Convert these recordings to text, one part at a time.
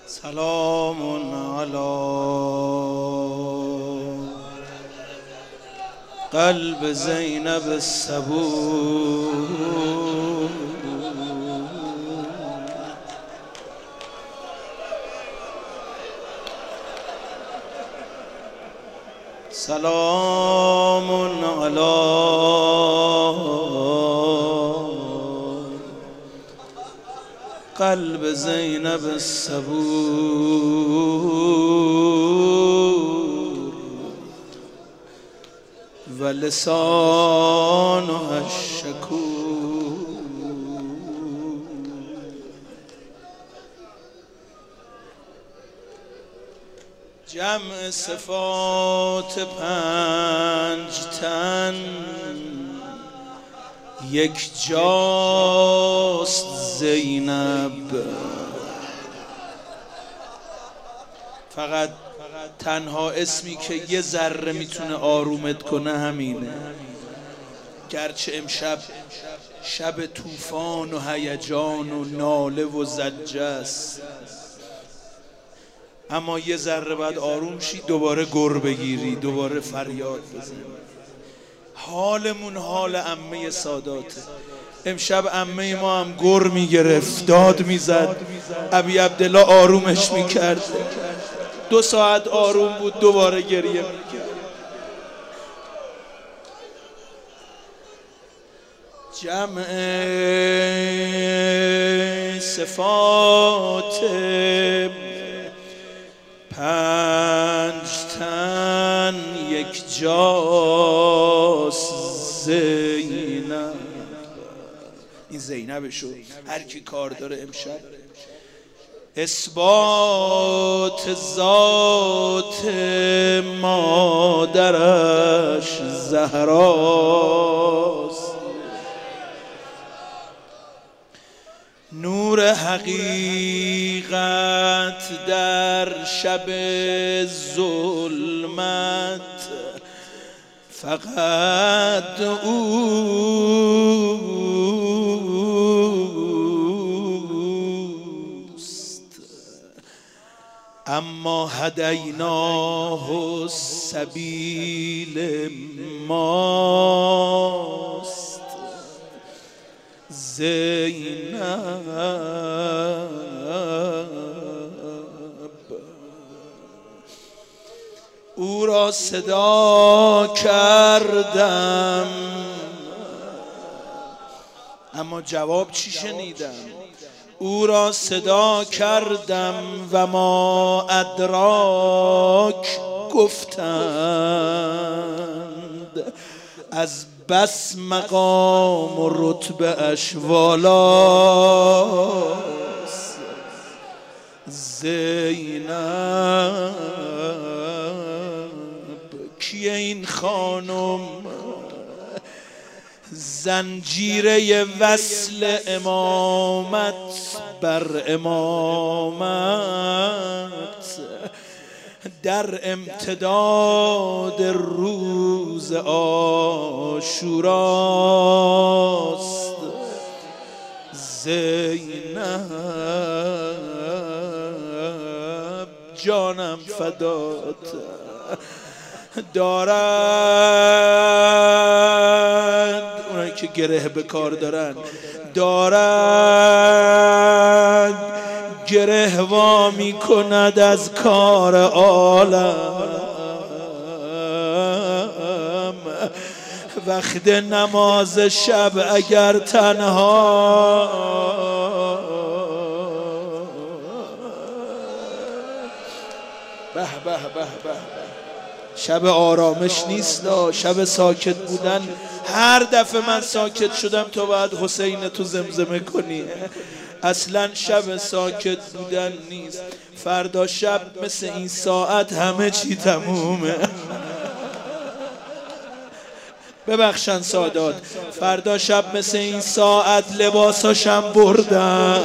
سلام علی قلب زینب الصبور سلام علی قلب زینب الصبور و لسانها الشکور جمع صفات پنج تن یک جاست زینب، فقط تنها اسمی که یه ذره میتونه آرومت کنه همینه. گرچه امشب شب طوفان و هیجان و ناله و زجه است، اما یه ذره بعد آروم شی، دوباره گر بگیری، دوباره فریاد بزنی. حالمون حال عمه ساداته. امشب عمه ما هم گر میگرفت، داد میزد، ابی عبدالله آرومش میکرد. 2 ساعت آروم بود، دوباره گریه میکرد. جمع صفات 5 تن یک جاست زینب. این زینبشو هر کی کار داره امشب. اثبات ذات مادرش زهراست، نور حقیقت در شب ظلمت فقط اوست، اما هدیناه السبیل ماست زینب. او را صدا کردم اما جواب چی شنیدم؟ او را صدا کردم و ما ادراک گفتند، از بس مقام و رتبه اش والاست زینب. کیه این خانم؟ زنجیره وصل امامت بر امامت در امتداد روز عاشوراست زینب. جانم فدات دارد، اونایی که گره به کار دارن، دارد گره وا می کند از کار عالم. وقت نماز شب اگر تنها به به به به شب آرامش نیست، شب ساکت بودن. هر دفعه من ساکت شدم تو باید حسین تو زمزمه کنی. اصلا شب ساکت بودن نیست. فردا شب مثل این ساعت همه چی تمومه. ببخشن سادات، فردا شب مثل این ساعت لباساشم بردن،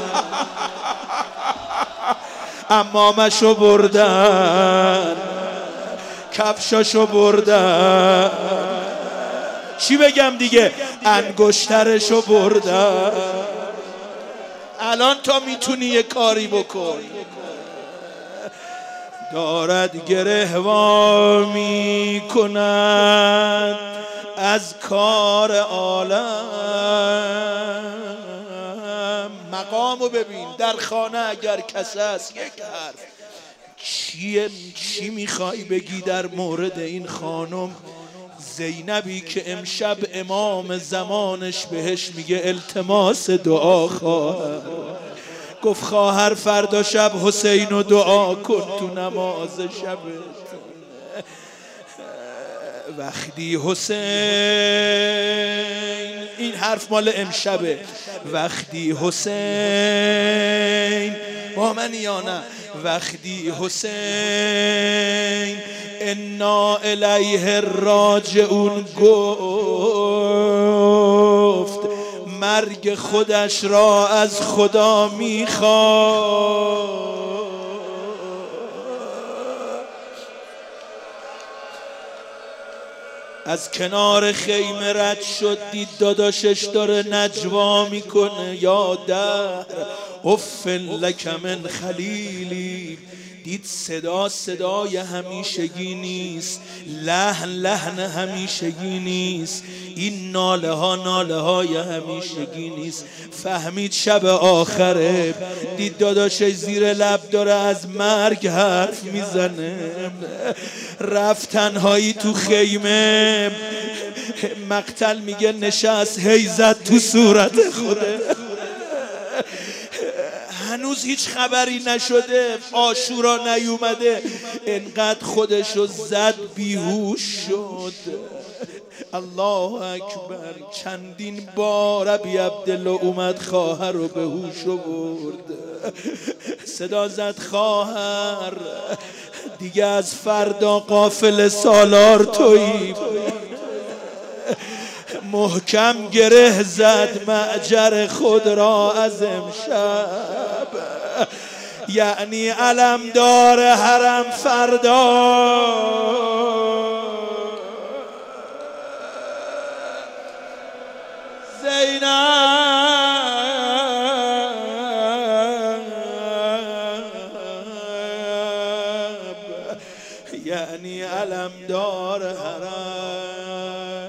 عمامشو بردن، کفشاشو بردن، چی بگم دیگه، انگشترشو بردن. الان تا میتونی یه کاری بکن. دارد گره وا می کند از کار عالم. مقامو ببین در خانه اگر کس است یک حرف چی میخوای بگی در مورد این خانم زینبی که امشب امام زمانش بهش میگه التماس دعا خواهر. گفت خواهر فردا شب حسینو دعا کن تو نماز شبت. وقتی حسین، این حرف مال امشبه، وقتی حسین با من یا نه، وقتی حسین انا الیه راجعون گفت مرگ خودش را از خدا میخواد. از کنار خیمه رد شد دید داداشش داره نجوا میکنه یا دهر اف لک من خلیلی. دید صدای همیشگی نیست، لحن همیشگی نیست، این ناله های همیشگی نیست. فهمید شب آخره. دید داداشش زیر لب داره از مرگ حرف میزنه. رفت تنهایی تو خیمه، مقتل میگه نشست هی زد تو صورت خوده. هنوز هیچ خبری نشده، عاشورا نیومده، انقدر خودشو زد بیهوش شد. الله اکبر. چندین بار ابی عبدالله اومد خواهر رو به هوش آورد. صدا زد خواهر دیگه از فردا قافله سالار تویی. محکم گره زد معجر خود را از امشب، یعنی علمدار حرم فردا زینب، یعنی علمدار حرم.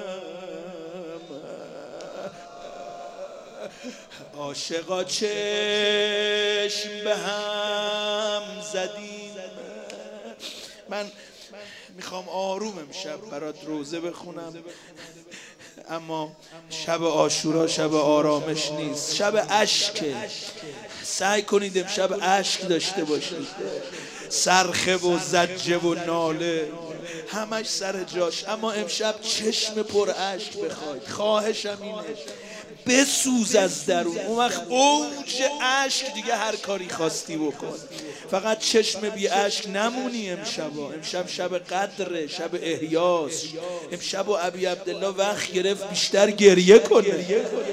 عاشقا چشم به هم زدیم. من میخوام آروم امشب برات روزه بخونم، اما شب عاشورا شب آرامش نیست، شب اشکه. سعی کنید امشب اشک داشته باشید. صرخه و زجه و ناله همش سر جاش، اما امشب چشم پر اشک بخواید. خواهشم اینه بسوز از درون. اون وقت اوج اشک دیگه هر کاری خواستی بکن، فقط چشم بی اشک نمونی. امشب شب قدره، شب احیاس. امشب و ابی عبدالله وقت گرفت بیشتر گریه کنه.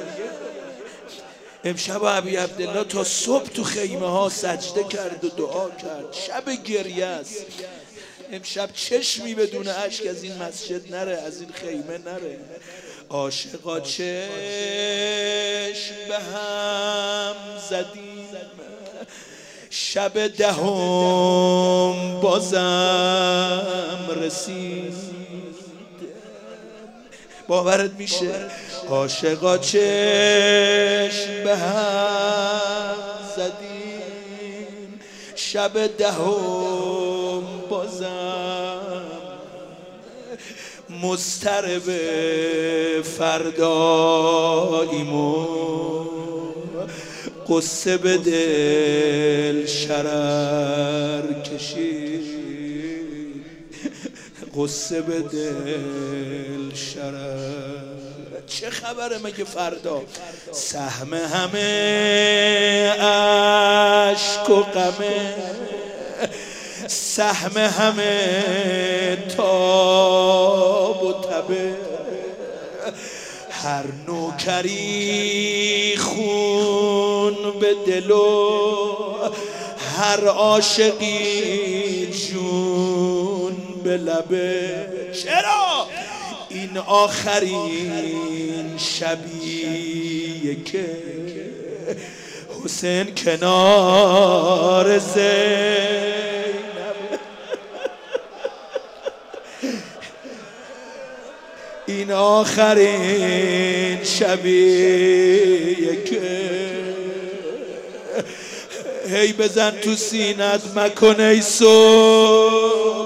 امشب و ابی عبدالله تا صبح تو خیمه ها سجده کرد و دعا کرد. شب گریه است. امشب چشمی بدون اشک از این مسجد نره، از این خیمه نره. عاشقا چشم به هم زدیم، شب دهم بازم رسید. باورت میشه؟ عاشقا چشم به هم زدیم، شب دهم بازم مضطرب فرداییمو قصه به دل شرر کشید، قصه به دل شرر. چه خبره مگه فردا؟ سهم همه اشک و غمه، سهم همه تاب و تبه. هر نوکری خون به دل و هر عاشقی جون به لبه. چرا؟ این آخرین شبیه که حسین کنار زینب. این آخرین شبیه که هی بزن تو سینت مکن ای صبح.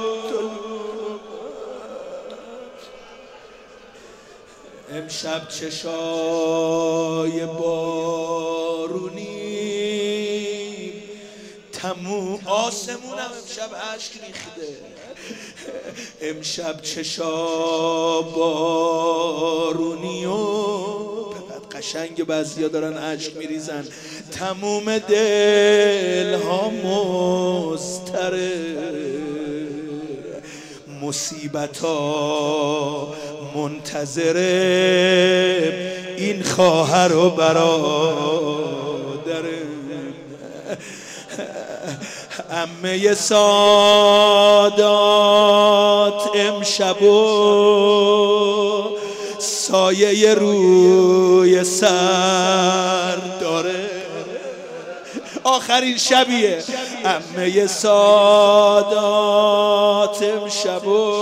امشب چشای بارونی تموم آسمونم امشب اشک ریخته. امشب چشا بارونی و فقط قشنگ بعضیا دارن اشک میریزن. تموم دل ها مضطرب، مصیبت ها منتظر این خواهر و برادر. عمه سادات امشب و سایه روی سر داره. آخرین شبیه عمه سادات امشب و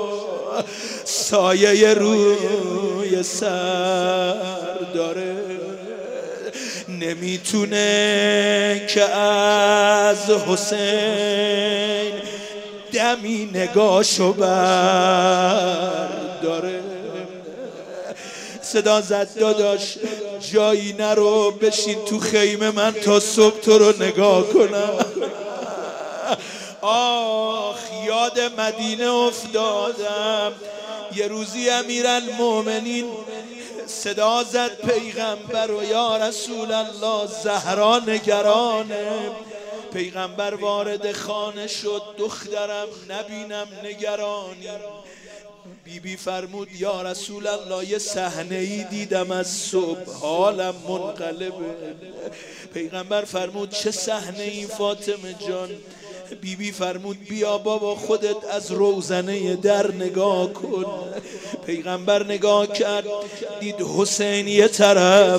سایه روی سر داره. نمیتونه که از حسین دمی نگاشو برداره. صدا زد داداش جایی نرو، بشین تو خیمه من تا صبح تو رو نگاه کنم. آخ یاد مدینه افتادم. یه روزی امیرالمومنین صدا زد پیغمبر و یا رسول الله زهرا نگرانه. پیغمبر وارد خانه شد، دخترم نبینم نگرانی. بیبی فرمود یا رسول الله یه صحنه ای دیدم از صبح حالم منقلبه. پیغمبر فرمود چه صحنه ای فاطمه جان؟ بیبی فرمود بیا بابا خودت از روزنه در نگاه کن. پیغمبر نگاه کرد، دید حسین یه طرف،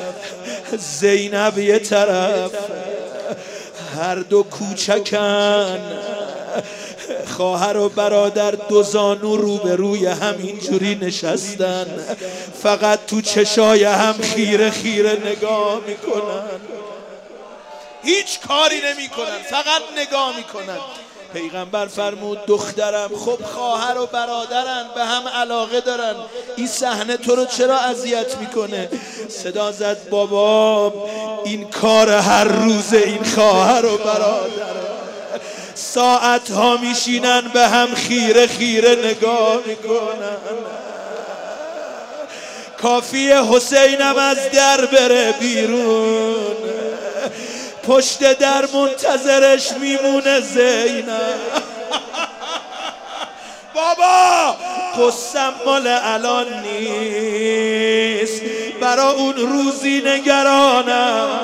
زینب یه طرف، هر دو کوچکن، خواهر و برادر دو زانو روبروی هم اینجوری نشستن، فقط تو چشای هم خیره خیره نگاه میکنن، هیچ کاری نمی کنن، فقط نگاه میکنن. پیغمبر فرمود دخترم خب خواهر و برادرن، به هم علاقه دارن، این صحنه تو رو چرا اذیت میکنه؟ صدا زد بابا این کار هر روز این خواهر و برادرن، ساعت ها میشینن به هم خیره خیره نگاه میکنن. کافیه حسینم از در بره بیرون، پشت در منتظرش میمونه زینب. بابا قصم مال الان نیست، برا اون روزی نگرانم.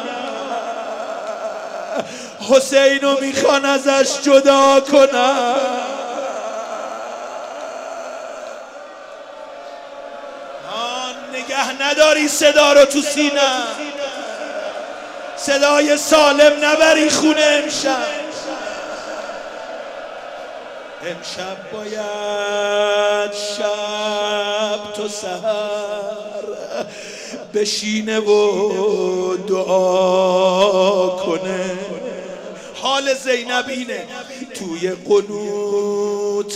حسینو میخوان ازش جدا کنم. نگه نداری صدا رو تو سینه، صدای سالم نبری خونه. امشب باید شب تو سحر بشینه و دعا کنه. حال زینب اینه، توی قنوت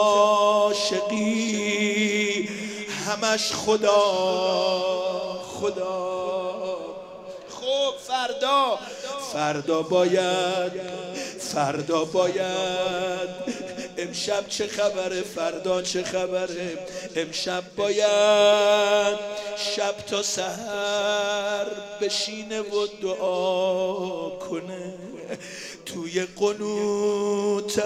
عاشقی همش خدا خدا. خب فردا باید امشب چه خبره، فردا چه خبره؟ امشب باید شب تا سحر بشینه و دعا کنه، توی قنوت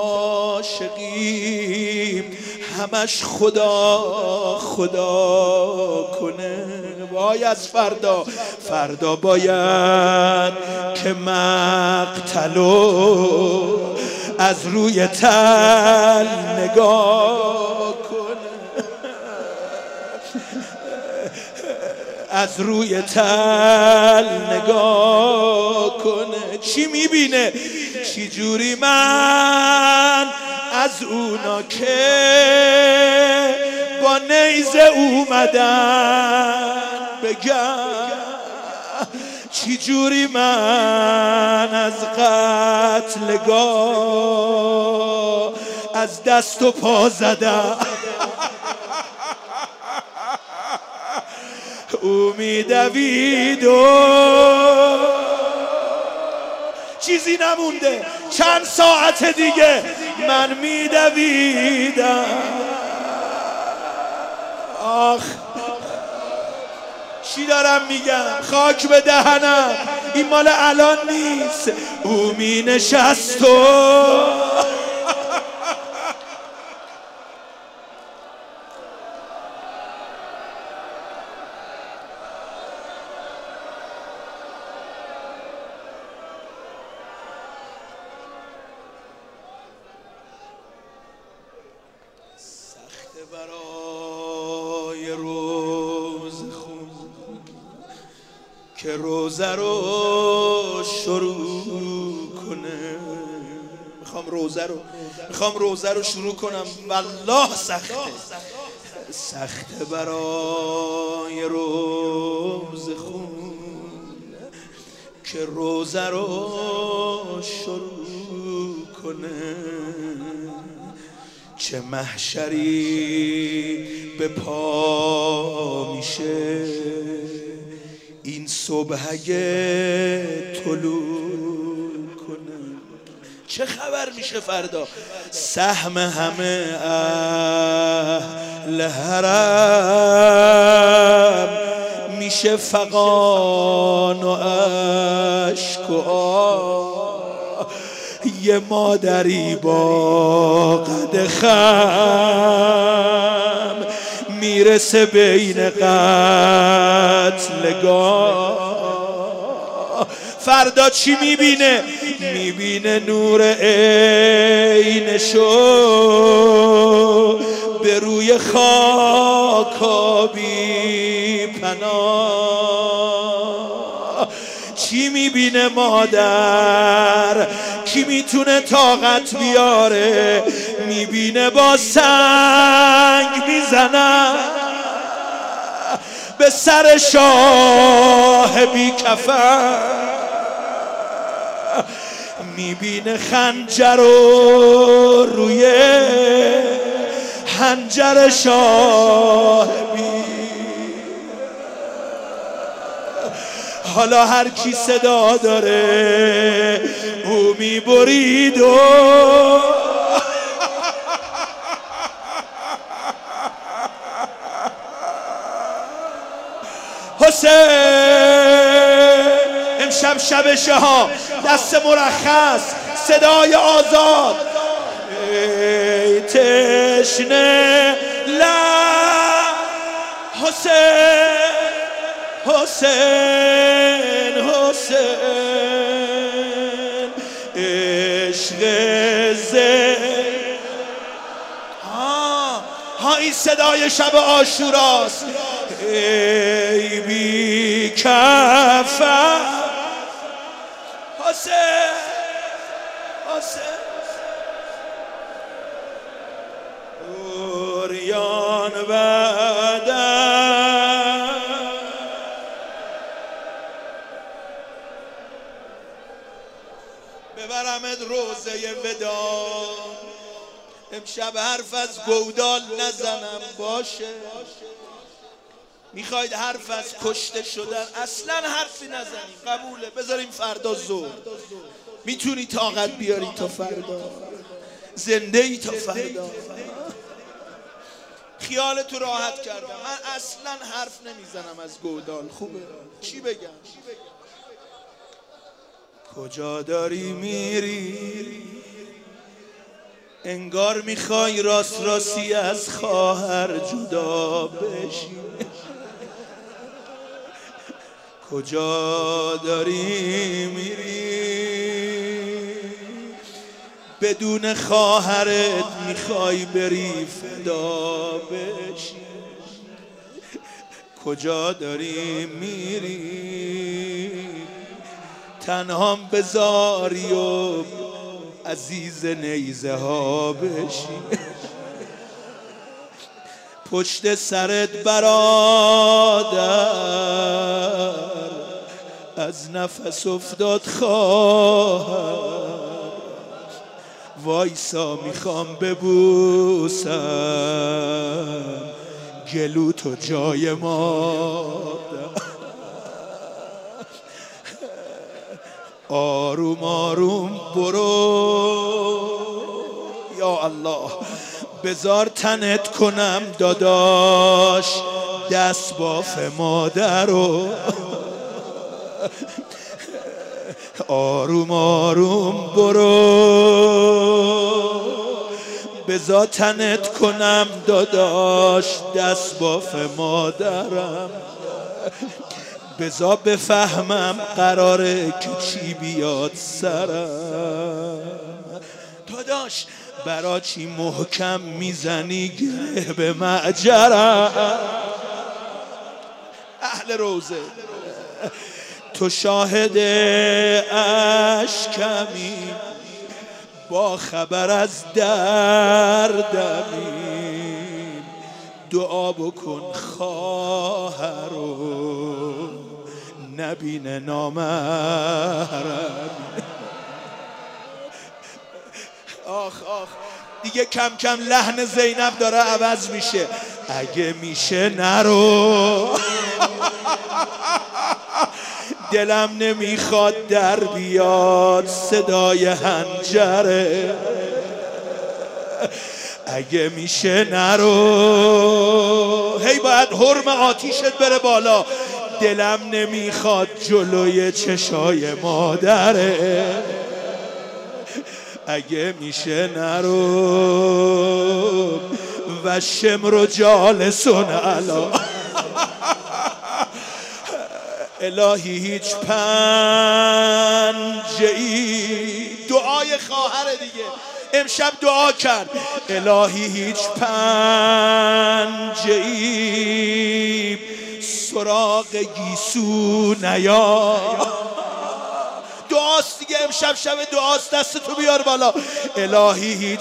عاشقی همش خدا خدا کنه. وای از فردا باید که مقتلو از روی تل نگاه کنه. از روی تل نگاه کنه. چی میبینه؟ چی جوری من از اونا که با نیزه اومدن بگم، چی جوری من از قتلگاه از دست و پا زدم. او میدوید و چیزی نمونده، چند ساعت دیگه من میدویدم. آخ چی دارم میگم؟ خاک به دهنم، این مال الان نیست. او می نشست و سخت برای روز خون که روزه رو شروع کنه. میخوام روزه رو شروع کنم، والله سخته. سخت برای روز خون که روزه رو شروع کنه. چه محشری به پا میشه این صبح اگه طلوع کنه. چه خبر میشه فردا؟ سهم همه اهل حرم میشه فغان و اشک و آه. یه مادری با قد خم میرسه بین قتلگاه. فردا چی میبینه؟ میبینه نور عینشو به روی خاک بی پناه. چی میبینه مادر؟ کی میتونه طاقت بیاره؟ میبینه با سنگ میزنن به سر شاه بی کفن. میبینه خنجر رو روی حنجر شاه بی. حالا هر کی صدا داره او میبرید و حسین امشب شب شهاب، دست مرخص، صدای آزاد. ای تشنه لب حسین حسین حسین عشق زین. ها این صدای شب عاشوراست. ای بی کفن حسین حسین اوریان بدن. ببرمت روزه ودا. امشب حرف از گودال نزنم باشه؟ میخواید حرف از کشته شدن؟ اصلا حرفی نزنیم، قبوله. بذاریم فردا ظهر. میتونی طاقت بیاری تا فردا؟ زنده ای تا فردا؟ خیالتو راحت کردم. من اصلا حرف نمیزنم از گودال. خوبه؟ چی بگم؟ کجا داری میری؟ انگار میخوای راست راستی از خواهر جدا بشی. کجا داری میری؟ بدون خواهرت میخوای بری فدا بشی. کجا داری میری؟ تنهام بذاری و عزیز نیزه ها بشی. پشت سرت برادر از نفس افتاد خواهر، وایسا میخوام ببوسم گلو تو جای مادر. آروم آروم برو یا الله، بذار تنت کنم داداش دست باف مادرو. آروم آروم برو، بذار تنت کنم داداش دست باف مادرم. بذار بفهمم قراره که چی بیاد سرم. داداش برا چی محکم میزنی گره به معجرم؟ اهل روزه تو شاهد اشکمی، با خبر از دردمی. دعا بکن خواهرو نبینه نامحرم. آخ آخ دیگه کم کم لحن زینب داره عوض میشه. اگه میشه نرو، دلم نمیخواد در بیاد صدای حنجره. اگه میشه نرو، هی باید حرم آتیشت بره بالا. دلم نمیخواد جلوی چشای مادره. اگه میشه نرو و شمر جالسون علا. الهی هیچ پنجه‌ای، دعای خواهر دیگه امشب دعا کرد. الهی هیچ پنجه‌ای سراغ گیسو نیا. دعاست دیگه امشب شب دعاست، دستتو بیار بالا. الهی هیچ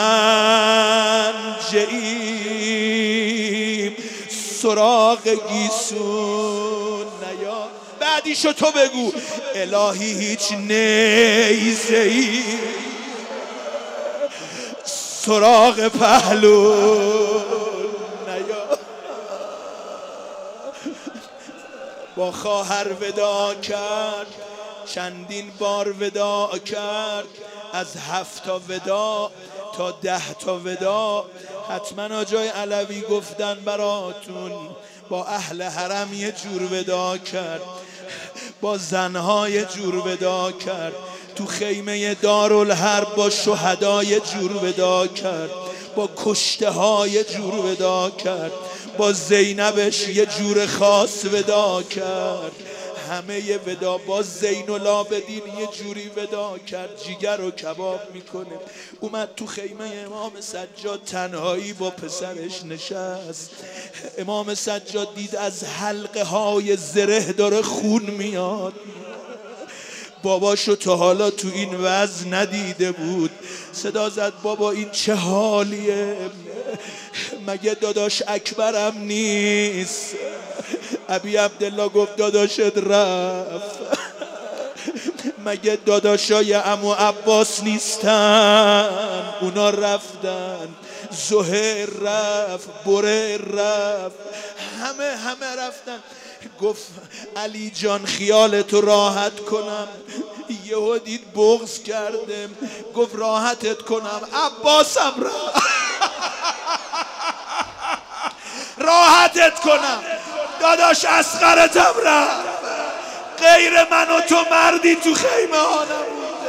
پنجه‌ای سراغ گیسو نیا. بعدیشو تو بگو. الهی هیچ نیزه‌ای سراغ پهلو نیا. با خواهر ودا کرد، چندین بار ودا کرد، از 7 تا ودا تا 10 تا ودا. حتما آجای علوی گفتن براتون با اهل حرم یه جور ودا کرد، با زنها یه جور ودا کرد، تو خیمه دارالحرب با شهدا یه جور ودا کرد، با کشته ها یه جور ودا کرد، با زینبش یه جور خاص ودا کرد. همه یه ودا با زین العابدین یه جوری ودا کرد جیگر رو کباب میکنه. اومد تو خیمه امام سجاد تنهایی با پسرش نشست. امام سجاد دید از حلقه های زره داره خون میاد. باباشو تا حالا تو این وضع ندیده بود. صدا زد بابا این چه حالیه؟ مگه داداش اکبرم نیست؟ ابی عبدالله گفت داداشت رفت. مگه داداشای عمو عباس نیستن؟ اونا رفتن. زهیر رفت، بریر رفت، همه رفتن. گفت علی جان خیالتو راحت کنم. یهو دید بغض کردم، گفت راحتت کنم عباسم رفت. راحتت کنم داداش اصغرتم رفت. غیر من و تو مردی تو خیمه ها نبوده.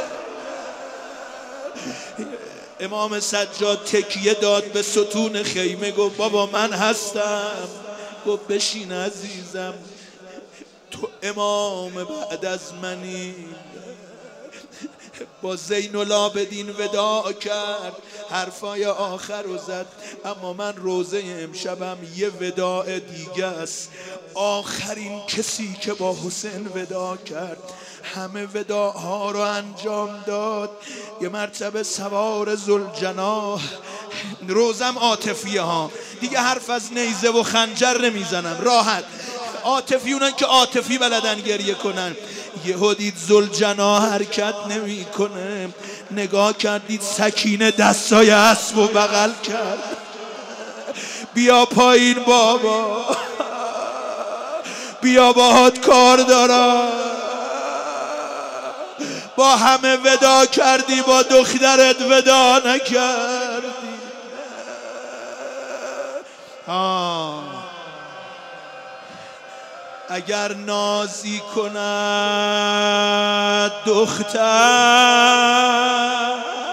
امام سجاد تکیه داد به ستون خیمه، گفت بابا من هستم. گفت بشین عزیزم، تو امام بعد از منی. با زین العابدین وداع کرد، حرفای آخر رو زد. اما من روزه امشبم یه وداع دیگه است. آخرین کسی که با حسین وداع کرد، همه وداعها رو انجام داد. یه مرتبه سوار ذوالجناح، روزم عاطفیه ها دیگه، حرف از نیزه و خنجر نمیزنم، راحت عاطفی، اونن که عاطفی بلدن گریه کنن. یهو دید ذوالجناح حرکت نمیکنه، نگاه کردید سکینه دستای اسب و بغل کرد. بیا پایین بابا، بیا باهات کار دارم. با همه ودا کردی، با دخترت ودا نکردی. اگر نازی کند دختر،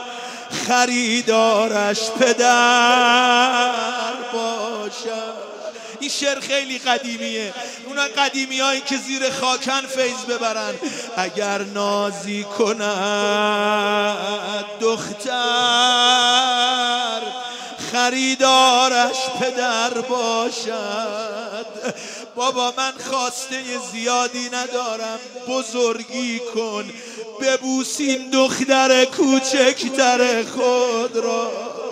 خریدارش پدر باشد. این شعر خیلی قدیمیه، اونا قدیمی هایی که زیر خاکن فیض ببرن. اگر نازی کند دختر، خریدارش پدر باشد. بابا من خواسته زیادی ندارم، بزرگی کن، ببوس این دختر کوچکتر خود را.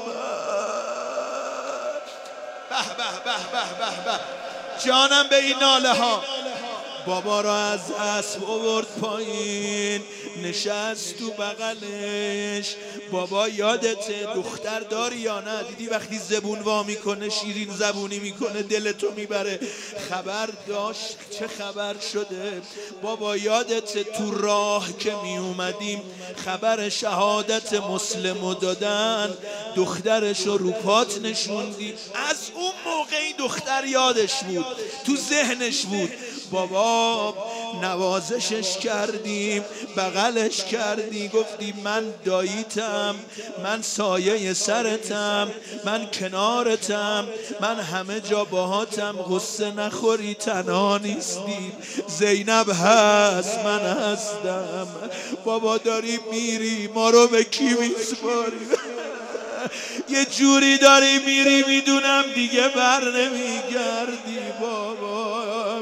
به به به به به به، جانم به این ناله ها. بابا را از اسب آورد پایین، نشست تو بغلش. بابا یادته دختر داری یا نه؟ دیدی وقتی زبون وا میکنه، شیرین زبونی میکنه، دلتو میبره. خبر داشت چه خبر شده؟ بابا یادته تو راه که میومدیم خبر شهادت مسلمو دادن، دخترشو رو پات نشوندی. از اون موقع این دختر یادش بود، تو ذهنش بود. بابا نوازشش کردیم، بغلش کردی، گفتی من داییتم، من سایه سرتم، من کنارتم، من همه جا باهاتم، غصه نخوری، تنها نیستی، زینب هست، من هستم. بابا داری میری، ما رو به کی میسپاری؟ یه جوری داری میری میدونم دیگه بر نمیگردی. بابا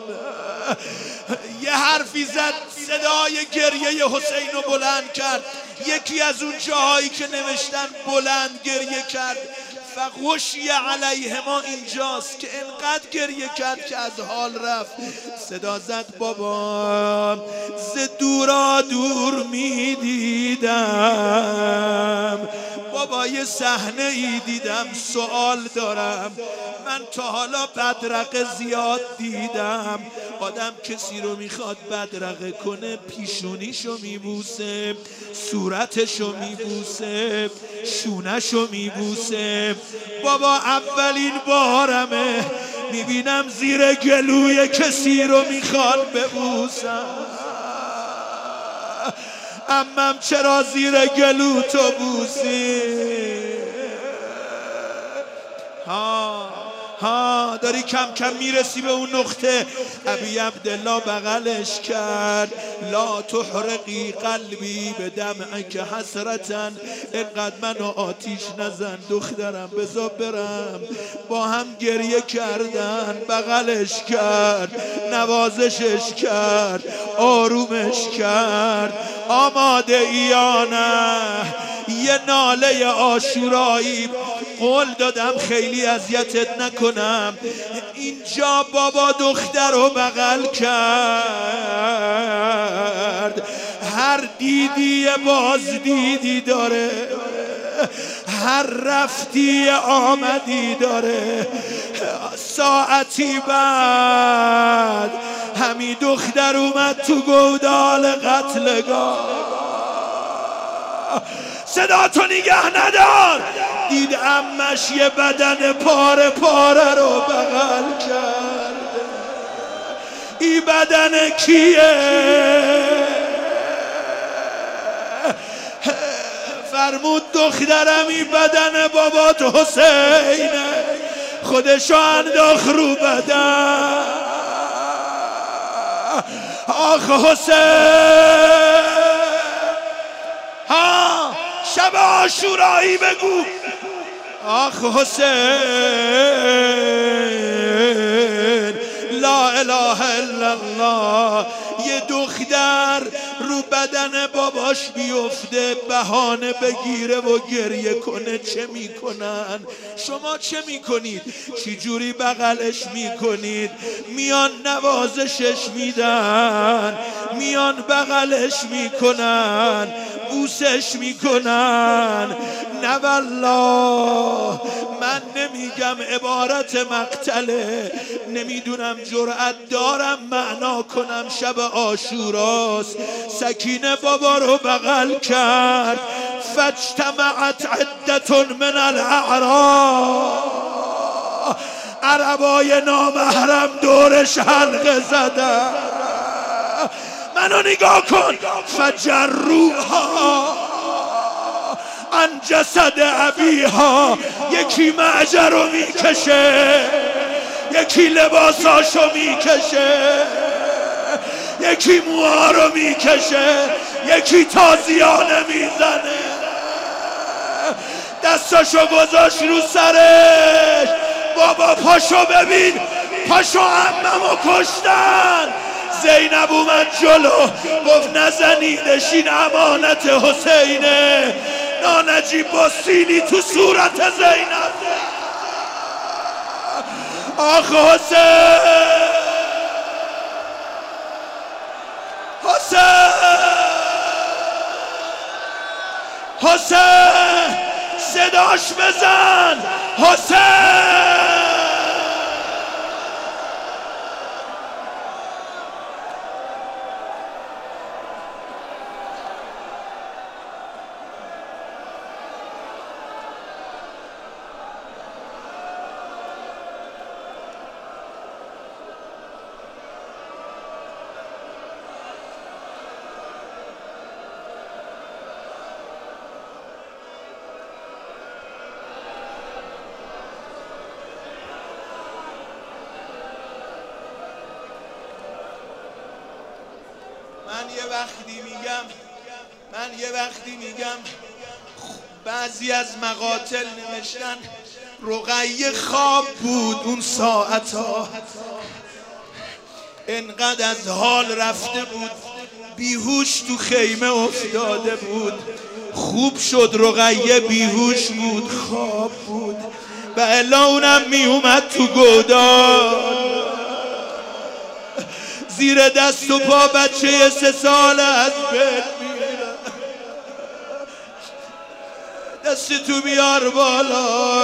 یه حرفی زد، صدای گریه حسین رو بلند کرد. یکی از اون جاهایی که نوشتن بلند گریه کرد، فغشی علیهما اینجاست که انقدر گریه کرد که از حال رفت. صدا زد بابا ز دورا دور میدیدم، بابا یه صحنه ای دیدم، سوال دارم. من تا حالا بدرقه زیاد دیدم، آدم کسی رو میخواد بدرقه کنه پیشونیشو میبوسه، صورتشو میبوسه، شونشو میبوسه. بابا اولین بارمه میبینم زیر گلوی کسی رو میخواد ببوسم. امم چرا زیر گلو تو بوسی؟ داری کم کم میرسی به اون نقطه. ابی عبدالله بغلش کرد، لا تحرقی قلبی به دمعک حسرتن، اینقدر منو آتیش نزن دخترم، بذار برم. با هم گریه کردن، بغلش کرد، نوازشش کرد، آرومش کرد. آماده ای یا نه؟ یه ناله عاشورایی. قول دادم خیلی اذیتت نکنم. اینجا بابا دختر رو بغل کرد. هر دیدی باز دیدی داره، هر رفتی آمدی داره. ساعتی بعد همین دختر اومد تو گودال قتلگاه. صدا تو نگه ندار. دید عمش یه بدن پاره پاره رو بغل کرد. این بدن کیه؟ فرمود دخترم این بدن بابات حسینه. خودشو انداخت رو بدن. آخ حسین، آشورایی بگو. آخ حسین لا اله الا الله. یه دختر رو بدن باباش بیفته بهانه بگیره و گریه کنه، چه میکنن؟ شما چه میکنید؟ چی جوری بغلش میکنید؟ میان نوازشش میدن، میان بغلش میکنن، بوسش میکنن. نه والله من نمیگم عبارت مقتله، نمیدونم جرأت دارم معنا کنم. شب عاشوراست، سکینه بابا رو بغل کرد. فاجتمعت عدة من الاعراب، عربای نامحرم دورش حلقه زدن. منو نگاه کن. فجروها عن جسد ابیها. یکی معجر رو میکشه، یکی لباساشو میکشه، یکی موها رو میکشه، یکی تازیانه میزنه. دستاشو گذاشت رو سرش. بابا پاشو ببین، پاشو عممو کشتن. زینب اومد جلو گفت نزنیدش، این امانت حسینه. نانجیب با سیلی تو صورت زینب. آخ حسین، حسین، حسین، صداش بزن حسین. من یه وقتی میگم بعضی از مقاتل نوشتن رقیه خواب بود اون ساعتا، انقدر از حال رفته بود بیهوش تو خیمه افتاده بود. خوب شد رقیه بیهوش بود، خواب بود، و الا اونم میومد تو گودال. زیر دست و پا بچه 3 ساله از بین میره. دست تو بیار بالا.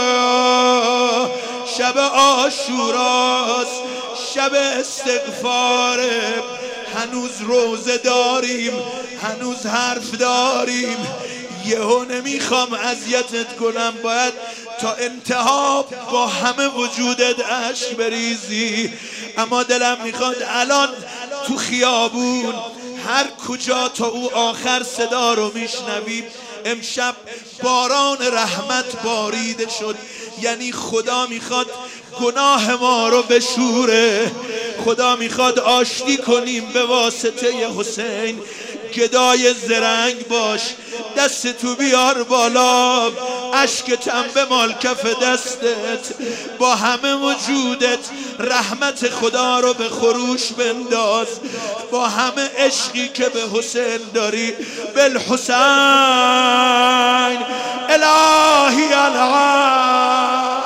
شب عاشوراست، شب استغفاره. هنوز روزه داریم، هنوز حرف داریم. یهو نمیخوام اذیتت کنم، باید تا انتها با همه وجودت اشک بریزی، اما دلم میخواد الان تو خیابون هر کجا تا او آخر صدا رو میشنویم. امشب باران رحمت باریده شد، یعنی خدا میخواد گناه ما رو بشوره. خدا میخواد آشتی کنیم به واسطه حسین. گدای زرنگ باش، دست تو بیار بالا، اشکتم به مال کف دستت، با همه وجودت رحمت خدا رو به خروش بنداز، با همه عشقی که به حسین داری. بالحسین الهی العام.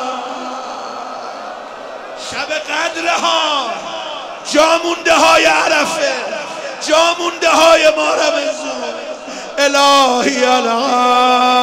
شب قدرها، جامونده های عرفه، جامونده های ما رمضان. الهی العام.